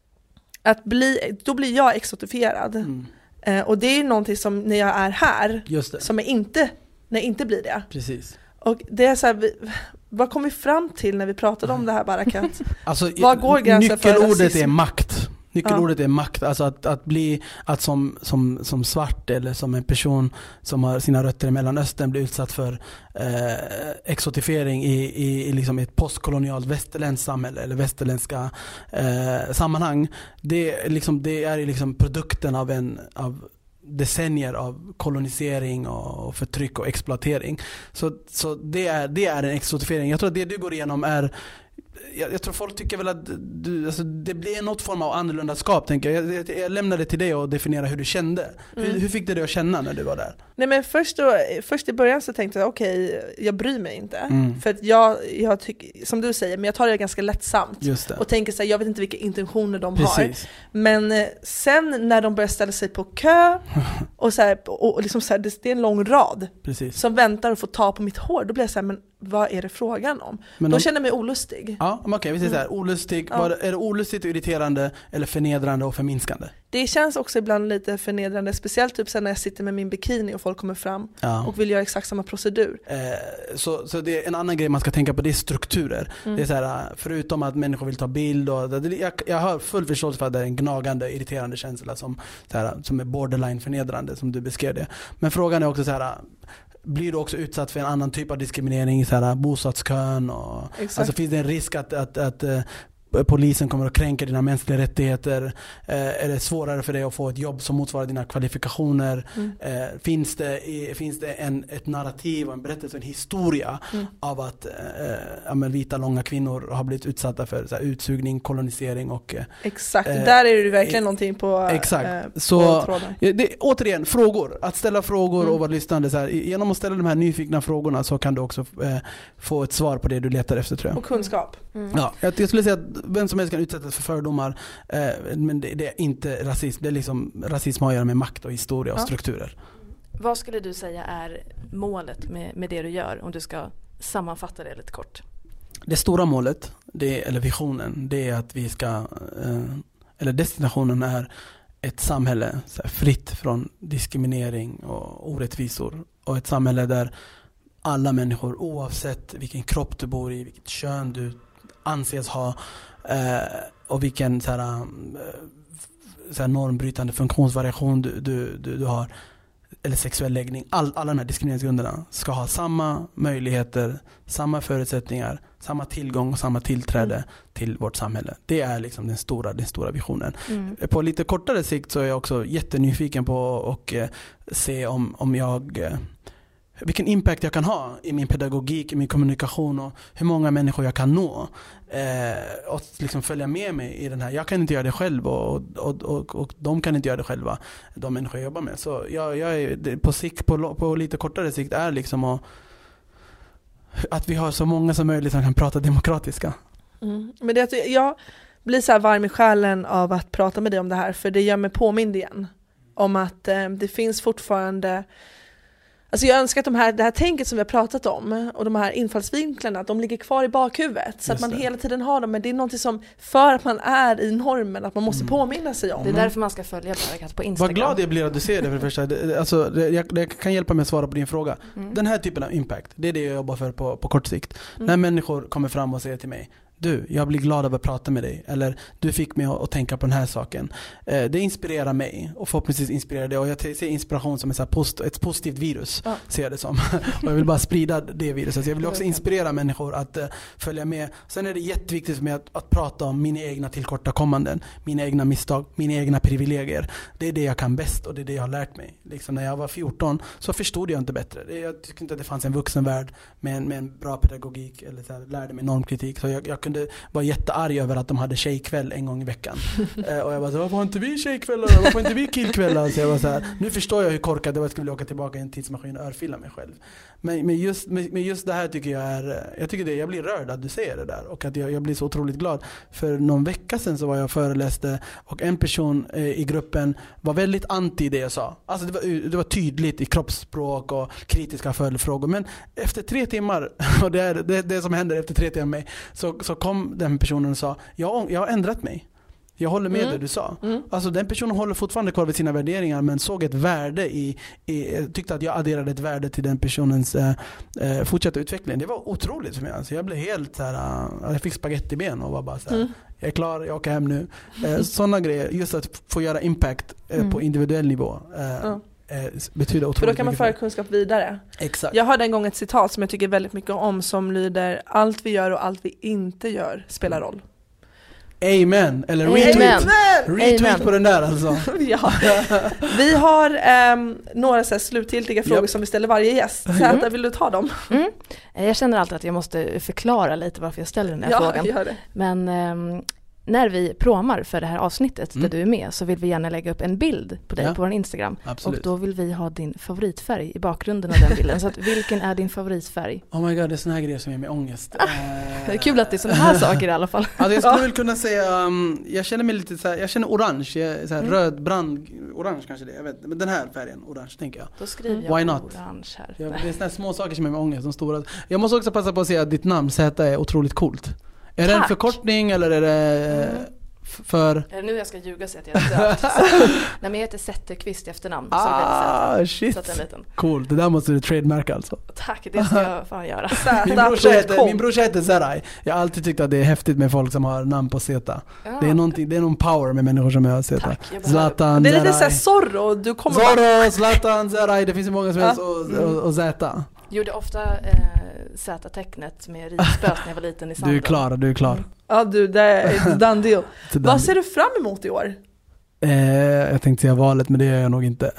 då blir jag exotifierad. Och det är någonting som när jag är här som när jag inte blir det. Precis. Och det är så här, vad kom vi fram till när vi pratade om det här, Barakat? Alltså, vad går gränsen för rasism? Nyckelordet är makt. Nyckelordet är makt, alltså att som svart eller som en person som har sina rötter i Mellanöstern blir utsatt för exotifiering i liksom ett postkolonialt västerländskt samhälle eller västerländska sammanhang. Det är liksom produkten av decennier av kolonisering och förtryck och exploatering. Så det är en exotifiering. Jag tror att det du går igenom är, jag tror folk tycker väl att det blir något form av annorlunda skap, tänker jag. Jag lämnar det till dig att definiera hur du kände. Hur fick du dig att känna när du var där? Nej, men först i början så tänkte jag jag bryr mig inte. För att jag tycker, som du säger, men jag tar det ganska lättsamt. Och tänker så här, jag vet inte vilka intentioner de har. Men sen när de börjar ställa sig på kö och så här, och liksom så här, det är en lång rad som väntar att få ta på mitt hår, då blir jag så här, men vad är det frågan om? Då känner jag mig olustig. Ja, okej, vi säger så här, olustig. Är det olustigt och irriterande eller förnedrande och förminskande? Det känns också ibland lite förnedrande, speciellt typ sen när jag sitter med min bikini och folk kommer fram och vill göra exakt samma procedur. Så det är en annan grej man ska tänka på, det är strukturer. Det är så här, förutom att människor vill ta bild och jag har full förståelse för att det är en gnagande, irriterande känsla som är borderline förnedrande, som du beskrev det. Men frågan är också så här, blir du också utsatt för en annan typ av diskriminering i så här bostadskön och alltså finns det en risk att polisen kommer att kränka dina mänskliga rättigheter? Är det svårare för dig att få ett jobb som motsvarar dina kvalifikationer? Finns det ett narrativ och en berättelse, en historia av att vita långa kvinnor har blivit utsatta för så här, utsugning, kolonisering och exakt, där är det verkligen någonting på exakt. Så återigen, frågor, att ställa frågor och vara lyssnande så här, genom att ställa de här nyfikna frågorna så kan du också få ett svar på det du letar efter, tror jag. Och kunskap. Ja, jag skulle säga att vem som helst kan utsättas för fördomar, men det är inte rasism. Det är liksom, rasism har att göra med makt och historia och strukturer. Vad skulle du säga är målet med det du gör, om du ska sammanfatta det lite kort? Det stora målet, eller visionen, det är att vi ska, eller destinationen är ett samhälle så här, fritt från diskriminering och orättvisor, och ett samhälle där alla människor, oavsett vilken kropp du bor i, vilket kön du anses ha och vilken så här normbrytande funktionsvariation du har, eller sexuell läggning, alla de här diskrimineringsgrunderna ska ha samma möjligheter, samma förutsättningar, samma tillgång och samma tillträde till vårt samhälle. Det är liksom den stora visionen. På lite kortare sikt så är jag också jättenyfiken på att se om jag vilken impact jag kan ha i min pedagogik, i min kommunikation, och hur många människor jag kan nå, och liksom följa med mig i den här. Jag kan inte göra det själv, och de kan inte göra det själva, de människor jag jobbar med. Så jag är på lite kortare sikt är liksom att vi har så många som möjligt som kan prata demokratiska. Men jag blir så här varm i själen av att prata med dig om det här, för det gör mig påmind igen. om att det finns fortfarande... Alltså jag önskar att det här tänket som vi har pratat om och de här infallsvinklarna, att de ligger kvar i bakhuvudet så att man hela tiden har dem, men det är något som för att man är i normen att man måste påminna sig om. Det är därför man ska följa Barakat på Instagram. Vad glad jag blir att du ser det för det första. Alltså, det kan hjälpa mig att svara på din fråga. Den här typen av impact, det är det jag jobbar för på kort sikt. När människor kommer fram och säger till mig: du, jag blir glad av att prata med dig. Eller du fick mig att tänka på den här saken. Det inspirerar mig. Och förhoppningsvis inspirerar det. Och jag ser inspiration som ett positivt virus. Ser jag det som. Och jag vill bara sprida det viruset. Så jag vill också inspirera människor att följa med. Sen är det jätteviktigt för mig att prata om mina egna tillkortakommanden. Mina egna misstag. Mina egna privilegier. Det är det jag kan bäst. Och det är det jag har lärt mig. Liksom när jag var 14 så förstod jag inte bättre. Jag tyckte inte att det fanns en vuxenvärld med en bra pedagogik. Eller så här, lärde mig normkritik. Så jag kunde vara jättearg över att de hade tjejkväll en gång i veckan. Och jag bara så, varför har inte vi tjejkvällar? Varför inte vi killkvällar? Så jag var så här, nu förstår jag hur korkad det var att jag skulle åka tillbaka i en tidsmaskin och örfila mig själv. Men just det här tycker jag blir rörd att du säger det där. Och att jag blir så otroligt glad. För någon vecka sedan så var jag föreläste och en person i gruppen var väldigt anti det jag sa. Alltså det var tydligt i kroppsspråk och kritiska följdfrågor. Men efter 3 timmar, och det är det som händer efter 3 timmar, så kom den personen och sa, jag har ändrat mig. Jag håller med det du sa. Alltså den personen håller fortfarande kvar vid sina värderingar, men såg ett värde tyckte att jag adderade ett värde till den personens fortsatta utveckling. Det var otroligt för mig. Alltså jag blev helt så här, jag fick spagettiben och var bara så här, jag är klar, jag åker hem nu. Sådana grejer, just att få göra impact på individuell nivå. Betyder otroligt. För då kan man föra kunskap vidare. Exakt. Jag hörde en gång ett citat som jag tycker väldigt mycket om, som lyder: allt vi gör och allt vi inte gör spelar roll. Amen. Eller retweet på den där alltså. Ja. Vi har några så här slutgiltiga frågor som vi ställer varje gäst. Zäta, vill du ta dem? Jag känner alltid att jag måste förklara lite varför jag ställer den här frågan. Gör det. Men när vi promar för det här avsnittet där du är med, så vill vi gärna lägga upp en bild på dig på vår Instagram. Absolut. Och då vill vi ha din favoritfärg i bakgrunden av den bilden. Så att, vilken är din favoritfärg? Oh my god, det är såna här grejer som ger mig ångest. Det är kul att det är såna här saker i alla fall. Alltså jag skulle väl kunna säga, jag känner mig lite så här, jag känner orange, så här röd, brand, orange kanske det, jag vet inte, men den här färgen, orange tänker jag. Då skriver jag Why not? Orange här. Det är såna här små saker som ger mig ångest, de stora. Jag måste också passa på att säga att ditt namn Zäta är otroligt coolt. Är det en förkortning eller är det för... Är det nu jag ska ljuga så att jag är döpt? Nej, men jag heter Zetterqvist i efternamn. Shit. Så att en liten. Cool, det där måste du trademarka alltså. Tack, det ska jag fan göra. Min brorsa heter Zerai. Jag har alltid tyckt att det är häftigt med folk som har namn på Zeta. Det är någon power med människor som har Zeta. Zlatan, det är lite Zerai. såhär Zorro. Du kommer Zorro, Zlatan, Zerai. Det finns ju många som helst och Zeta. Gjorde ofta Z-tecknet med ritspöt när jag var liten i Sandra. Du är klar. Ja du, det är done deal. Vad ser du fram emot i år? Jag tänkte säga valet, men det gör jag nog inte.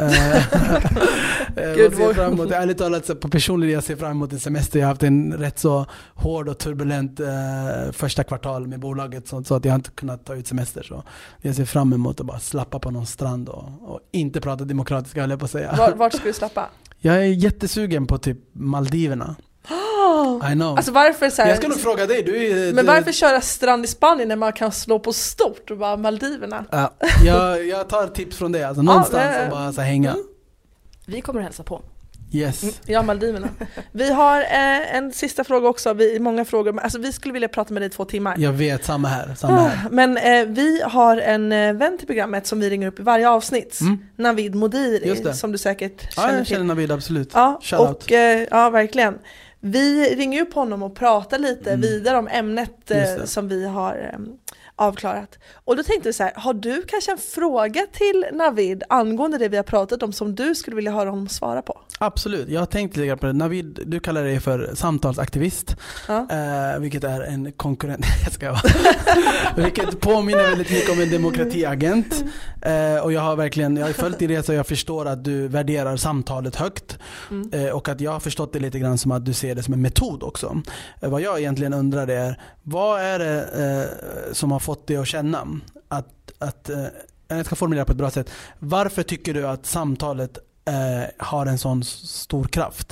Ärligt talat, på personligt jag ser fram emot en semester. Jag har haft en rätt så hård och turbulent första kvartal med bolaget, så att jag har inte kunnat ta ut semester. Så jag ser fram emot att bara slappa på någon strand och inte prata demokratiska, höll jag på att säga. Vart ska du slappa? Jag är jättesugen på typ Maldiverna. I know. Alltså varför så här, jag ska nog fråga dig. Men varför köra strand i Spanien när man kan slå på stort och bara Maldiverna? Jag tar tips från det. Alltså någonstans och bara så hänga. Vi kommer att hälsa på. Yes. Ja, Maldiverna. Vi har en sista fråga också. Många frågor. Alltså, vi skulle vilja prata med dig i 2 timmar. Jag vet, samma här. Men vi har en vän till programmet som vi ringer upp i varje avsnitt. Navid Modiri, som du säkert känner till. Jag känner Navid, absolut. Ja, ja, verkligen. Vi ringer upp honom och pratar lite vidare om ämnet som vi har avklarat. Och då tänkte vi så här, har du kanske en fråga till Navid angående det vi har pratat om som du skulle vilja höra honom svara på? Absolut, jag har tänkt lite på det. Navid, du kallar dig för samtalsaktivist, vilket är en konkurrent. Vilket påminner väldigt mycket om en demokratiagent. Och jag har följt din resa och jag förstår att du värderar samtalet högt. Och att jag har förstått det lite grann som att du ser det som en metod också. Vad jag egentligen undrar är, vad är det som har fått dig att känna att jag ska formulera på ett bra sätt. Varför tycker du att samtalet har en sån stor kraft?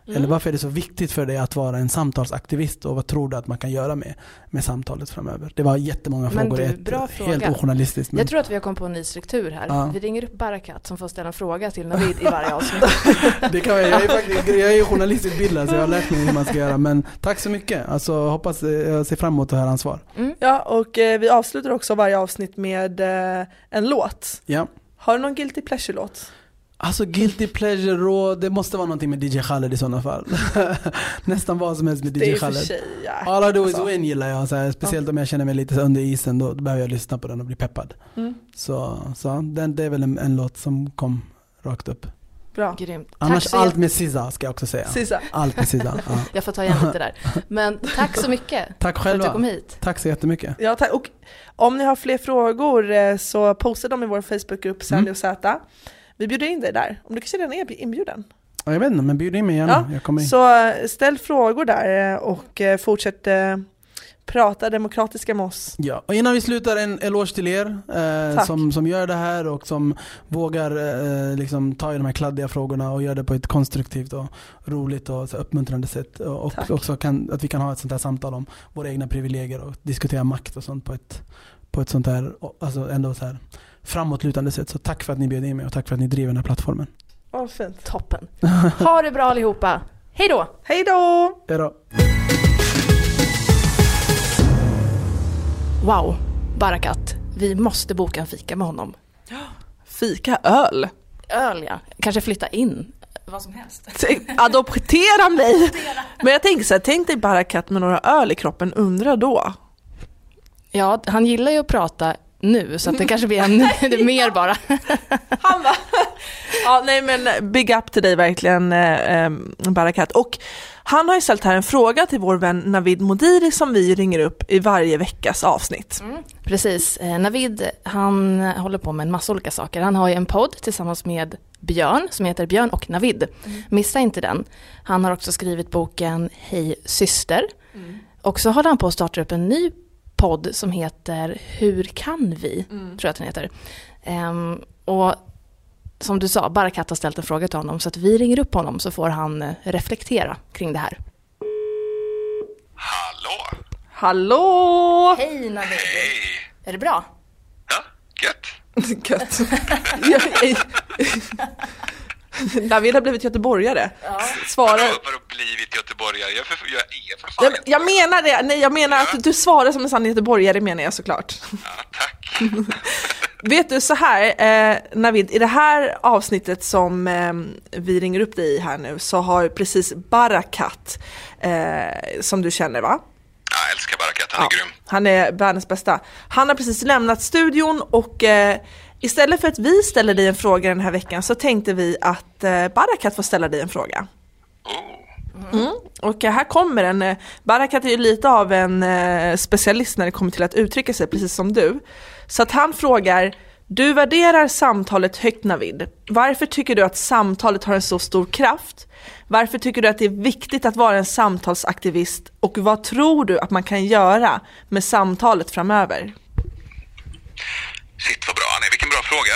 Eller varför är det så viktigt för dig att vara en samtalsaktivist och vad tror du att man kan göra med samtalet framöver? Det var jättemånga frågor. Men du, bra fråga. Helt ojournalistiskt. Men... Jag tror att vi har kommit på en ny struktur här. Vi ringer upp Barakat som får ställa en fråga till Navid i varje avsnitt. Det kan jag är ju journalistutbildad så jag har lärt mig hur man ska göra. Men tack så mycket. Alltså, hoppas jag ser fram emot att höra hans svar. Ja, och vi avslutar också varje avsnitt med en låt. Ja. Har du någon guilty pleasure-låt? Alltså guilty pleasure, det måste vara någonting med DJ Khaled i sådana fall. Nästan vad som helst med DJ Khaled. Sig, ja. All I do is win gillar jag. Såhär, speciellt om jag känner mig lite under isen, då behöver jag lyssna på den och bli peppad. Så det är väl en låt som kom rakt upp. Bra. Grymt. Annars allt med SZA ska jag också säga. SZA. Allt med SZA. Ja. Jag får ta igen lite där. Men tack så mycket. Tack själva. För att du kom hit. Tack så jättemycket. Ja, tack. Och om ni har fler frågor så posta dem i vår Facebookgrupp Sandy och Zäta. Vi bjuder in dig där. Om du kanske redan är inbjuden. Ja, jag vet inte, men bjud in mig gärna. Ja. Jag kommer in. Så ställ frågor där och fortsätt prata demokratiska med oss. Ja, och innan vi slutar en eloge till er som gör det här och som vågar liksom ta i de här kladdiga frågorna och gör det på ett konstruktivt och roligt och så uppmuntrande sätt. Och också att vi kan ha ett sånt här samtal om våra egna privilegier och diskutera makt och sånt på ett sånt här, alltså ändå så här framåtlutande sätt. Så tack för att ni bjöd in mig och tack för att ni driver den här plattformen. Fint. Toppen. Ha det bra allihopa. Hej då! Hej då! Hej då! Wow, Barakat. Vi måste boka en fika med honom. Fika, öl. Öl, ja. Kanske flytta in. Vad som helst. Adoptera mig. Men jag tänker så här, tänk dig Barakat med några öl i kroppen, undra då. Ja, han gillar ju att prata nu så att det kanske blir ännu mer bara. Han va? Ja, nej men big up till dig verkligen Barakat. Och han har ju ställt här en fråga till vår vän Navid Modiri som vi ringer upp i varje veckas avsnitt. Precis. Navid, han håller på med en massa olika saker. Han har ju en podd tillsammans med Björn som heter Björn och Navid. Missa inte den. Han har också skrivit boken Hej syster. Och så håller han på att starta upp en ny podd som heter Hur kan vi? Tror jag att den heter. Och som du sa, Barakat har ställt en fråga till honom så att vi ringer upp honom så får han reflektera kring det här. Hallå? Hallå! Hej Navid! Hej! Är det bra? Ja, gött. Gött. Navid har blivit göteborgare. Svarar... Vadå blivit göteborgare? Jag är för fan jag menar det. Nej, jag menar att du svarar som en sann göteborgare menar jag såklart. Ja, tack. Vet du så här, Navid, i det här avsnittet som vi ringer upp dig i här nu så har precis Barakat, som du känner va? Jag älskar Barakat, han är grym. Han är världens bästa. Han har precis lämnat studion och istället för att vi ställer dig en fråga den här veckan så tänkte vi att Barakat får ställa dig en fråga. Och här kommer en. Barakat är ju lite av en specialist när det kommer till att uttrycka sig, precis som du. Så att han frågar: du värderar samtalet högt, Navid. Varför tycker du att samtalet har en så stor kraft? Varför tycker du att det är viktigt att vara en samtalsaktivist? Och vad tror du att man kan göra med samtalet framöver? Shit vad bra, Annie. Vilken bra fråga.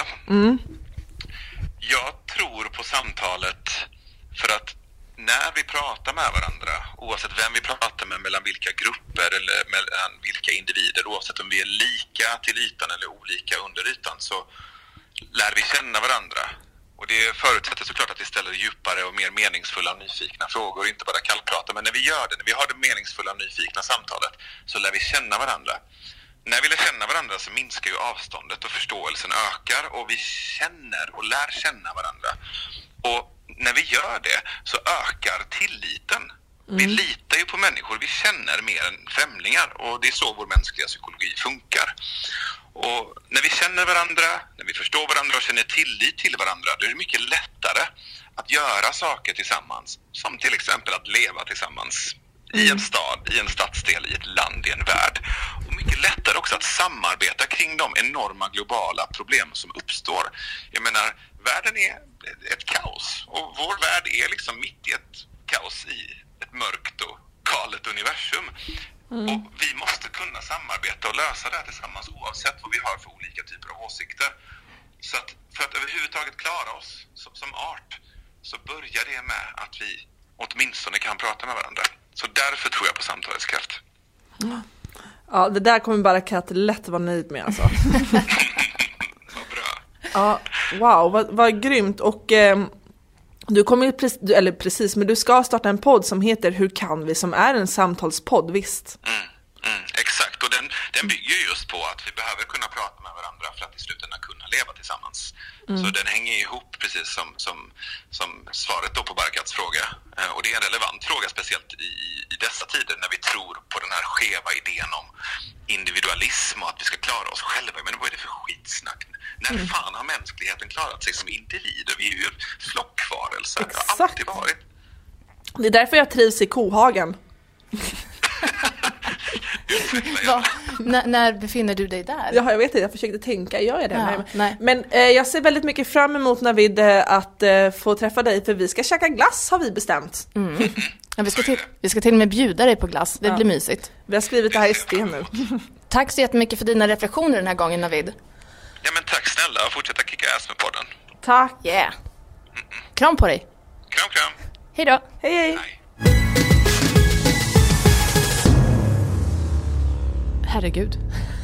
Jag tror på samtalet för att när vi pratar med varandra, oavsett vem vi pratar med, mellan vilka grupper eller mellan vilka individer, oavsett om vi är lika till ytan eller olika under ytan, så lär vi känna varandra. Och det förutsätter såklart att vi ställer djupare och mer meningsfulla och nyfikna frågor, inte bara kallprata. Men när vi gör det, när vi har det meningsfulla och nyfikna samtalet, så lär vi känna varandra. När vi lär känna varandra så minskar ju avståndet och förståelsen ökar och vi känner och lär känna varandra. Och när vi gör det så ökar tilliten. Vi litar ju på människor, vi känner mer än främlingar och det är så vår mänskliga psykologi funkar. Och när vi känner varandra, när vi förstår varandra och känner tillit till varandra, då är det mycket lättare att göra saker tillsammans. Som till exempel att leva tillsammans i en stad, i en stadsdel, i ett land, i en värld. Och mycket lättare också att samarbeta kring de enorma globala problem som uppstår. Jag menar, världen är ett kaos och vår värld är liksom mitt i ett kaos i ett mörkt och galet universum. Och vi måste kunna samarbeta och lösa det här tillsammans oavsett vad vi har för olika typer av åsikter. Så att för att överhuvudtaget klara oss som art så börjar det med att vi åtminstone kan prata med varandra. Så därför tror jag på samtalets kraft. Ja, det där kommer bara Kat lätt vara nöjd med alltså. Vad bra. Ja, wow, vad grymt. Och du kommer ju precis, men du ska starta en podd som heter Hur kan vi, som är en samtalspodd, visst? Exakt, och den bygger just på att vi behöver kunna prata med varandra för att i slutändan kunna leva tillsammans. Så den hänger ihop precis som svaret då på Barakats fråga. Och det är en relevant fråga, speciellt i dessa tider när vi tror på den här skeva idén om individualism och att vi ska klara oss själva. Men vad är det för skitsnack? När fan har mänskligheten klarat sig som individer? Vi är ju flockvarelser. Det har alltid varit. Det är därför jag trivs i kohagen. När befinner du dig där? Ja, jag vet inte, jag försökte tänka, gör jag det? Nej. Men jag ser väldigt mycket fram emot, Navid, att få träffa dig, för vi ska käka glass, har vi bestämt. Ja, vi ska till och med bjuda dig på glass, det blir mysigt. Vi har skrivit det här i sten nu. Tack så jättemycket för dina reflektioner den här gången, Navid. Ja, men tack snälla, och fortsätta kicka ass med podden. Tack. Yeah. Kram på dig. Kram. Hej då. Hej. Herregud.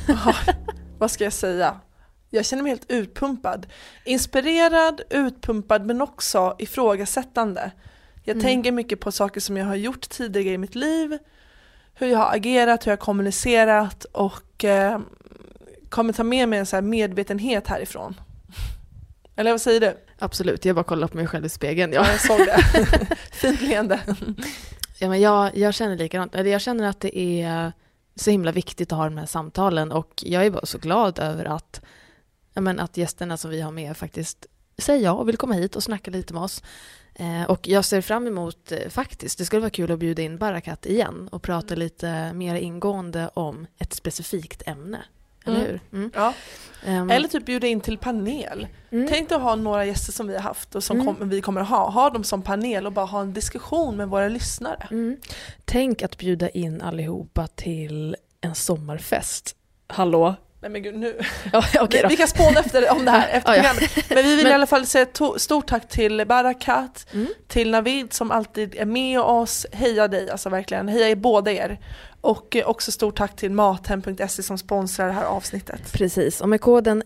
Vad ska jag säga? Jag känner mig helt utpumpad. Inspirerad, utpumpad, men också ifrågasättande. Jag tänker mycket på saker som jag har gjort tidigare i mitt liv. Hur jag har agerat, hur jag har kommunicerat. Och kommer ta med mig en så här medvetenhet härifrån. Eller vad säger du? Absolut, jag bara kollar på mig själv i spegeln. Ja, jag såg det. Fint leende. Ja, men jag känner likadant. Jag känner att det är så himla viktigt att ha de här samtalen, och jag är bara så glad över att gästerna som vi har med faktiskt säger ja och vill komma hit och snacka lite med oss. Och jag ser fram emot faktiskt, det skulle vara kul att bjuda in Barakat igen och prata lite mer ingående om ett specifikt ämne. Eller hur? Ja. Eller typ bjuda in till panel. Tänk att ha några gäster som vi har haft och som vi kommer att ha dem som panel och bara ha en diskussion med våra lyssnare. Tänk att bjuda in allihopa till en sommarfest. Hallå? Nej men gud, nu. Ja, okay vi kan spåna om det här efter programmet. Men vi vill i alla fall säga stort tack till Barakat, till Navid som alltid är med oss. Heja dig, alltså verkligen. Heja båda er. Och också stort tack till Mathem.se som sponsrar det här avsnittet. Precis, och med koden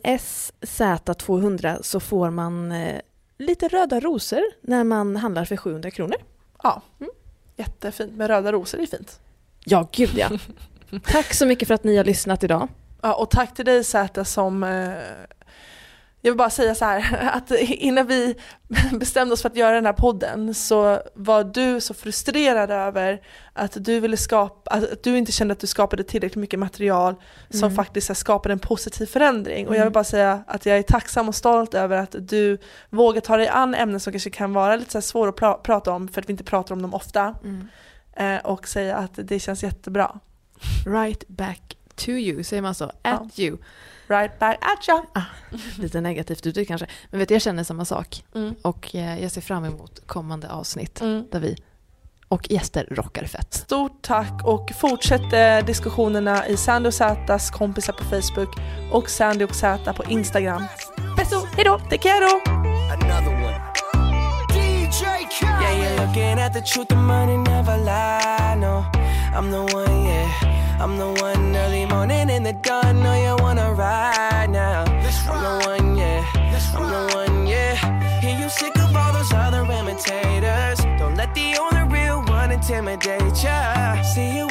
SZ200 så får man lite röda rosor när man handlar för 700 kronor. Ja, jättefint. Med röda rosor är fint. Ja, gud ja. Tack så mycket för att ni har lyssnat idag. Ja, och tack till dig Zäta som... jag vill bara säga så här, att innan vi bestämde oss för att göra den här podden så var du så frustrerad över att du ville att du inte kände att du skapade tillräckligt mycket material som faktiskt skapade en positiv förändring. Och jag vill bara säga att jag är tacksam och stolt över att du vågar ta dig an ämnen som kanske kan vara lite så här svåra att prata om för att vi inte pratar om dem ofta. Och säga att det känns jättebra. Right back to you, säger man så? At you. Right back at you. Lite negativt uttryck kanske. Men vet du, jag känner samma sak. Och jag ser fram emot kommande avsnitt där vi och gäster rockar fett. Stort tack och fortsätt diskussionerna i Sandy och Zätas kompisar på Facebook och Sandy och Zäta på Instagram. Beso, hejdå, te quiero! Yeah, you're looking at the truth, the money never lie, no. I'm the one, yeah. I'm the one early morning in the dawn. Know you wanna ride now. I'm the one, yeah. I'm the one, yeah. Hear you sick of all those other imitators. Don't let the only real one intimidate ya. See you